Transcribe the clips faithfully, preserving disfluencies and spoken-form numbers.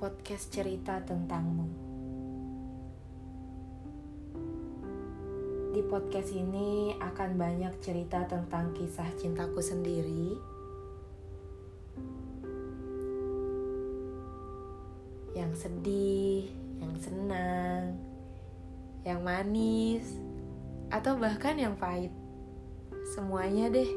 podcast cerita tentangmu. Di podcast ini akan banyak cerita tentang kisah cintaku sendiri, yang sedih, yang senang, yang manis, atau bahkan yang pahit. Semuanya deh.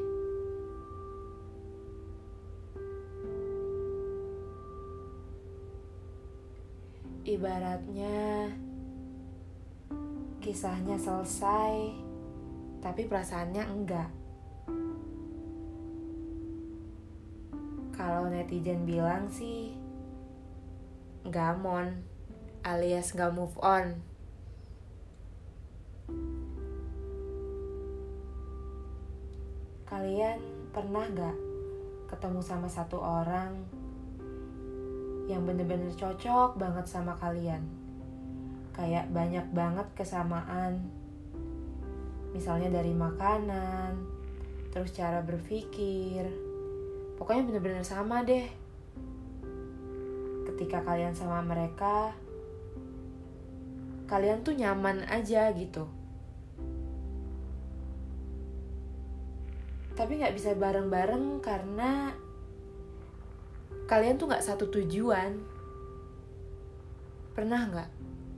Ibaratnya kisahnya selesai, tapi perasaannya enggak. Kalau netizen bilang sih gamon, alias gak move on. Kalian pernah gak ketemu sama satu orang yang bener-bener cocok banget sama kalian? Kayak banyak banget kesamaan. Misalnya dari makanan, terus cara berpikir. Pokoknya bener-bener sama deh. Ketika kalian sama mereka, kalian tuh nyaman aja gitu. Tapi gak bisa bareng-bareng karena kalian tuh gak satu tujuan. Pernah gak?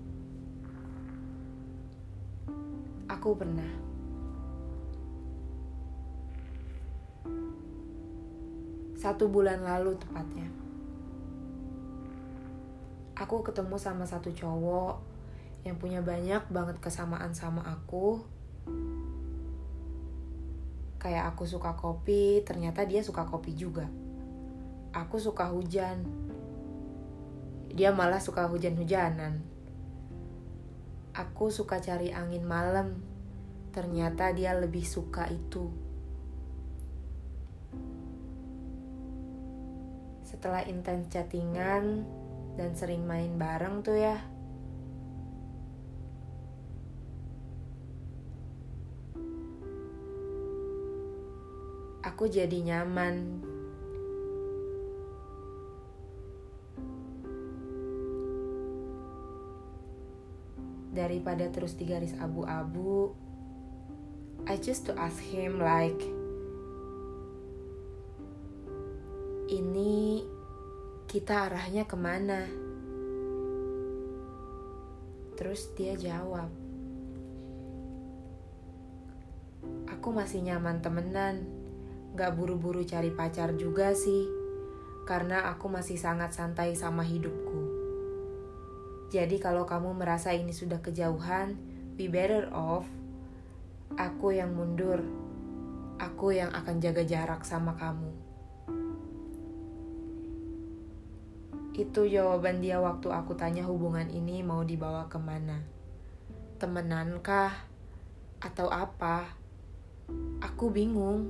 Aku pernah. Satu bulan lalu tepatnya. Aku ketemu sama satu cowok yang punya banyak banget kesamaan sama aku. Kayak aku suka kopi, ternyata dia suka kopi juga. Aku suka hujan, dia malah suka hujan-hujanan. Aku suka cari angin malam, ternyata dia lebih suka itu. Setelah intens chattingan dan sering main bareng tuh ya, aku jadi nyaman. Daripada terus di garis abu-abu, I choose to ask him like, ini kita arahnya kemana? Terus dia jawab, aku masih nyaman temenan, gak buru-buru cari pacar juga sih, karena aku masih sangat santai sama hidupku. Jadi kalau kamu merasa ini sudah kejauhan, be better off. Aku yang mundur. Aku yang akan jaga jarak sama kamu. Itu jawaban dia waktu aku tanya hubungan ini mau dibawa kemana. Temenankah? Atau apa? Aku bingung.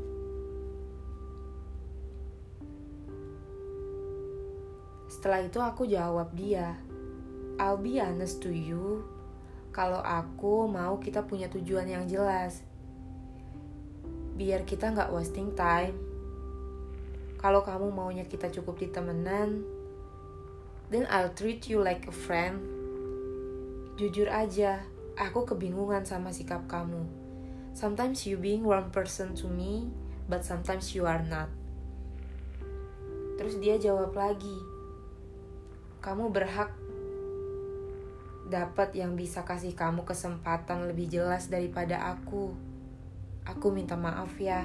Setelah itu aku jawab dia, I'll be honest to you, kalau aku mau kita punya tujuan yang jelas. Biar kita gak wasting time. Kalau kamu maunya kita cukup di temenan, then I'll treat you like a friend. Jujur aja, aku kebingungan sama sikap kamu. Sometimes you being one person to me, but sometimes you are not. Terus dia jawab lagi, kamu berhak dapat yang bisa kasih kamu kesempatan lebih jelas daripada aku. Aku minta maaf ya.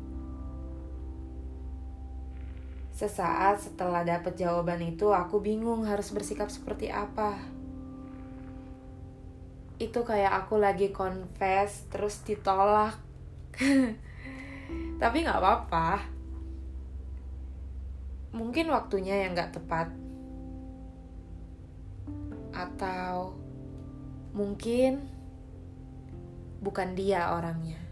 Sesaat setelah dapat jawaban itu, aku bingung harus bersikap seperti apa. Itu kayak aku lagi confess terus ditolak. Tapi gak apa-apa. Mungkin waktunya yang gak tepat. Atau mungkin bukan dia orangnya.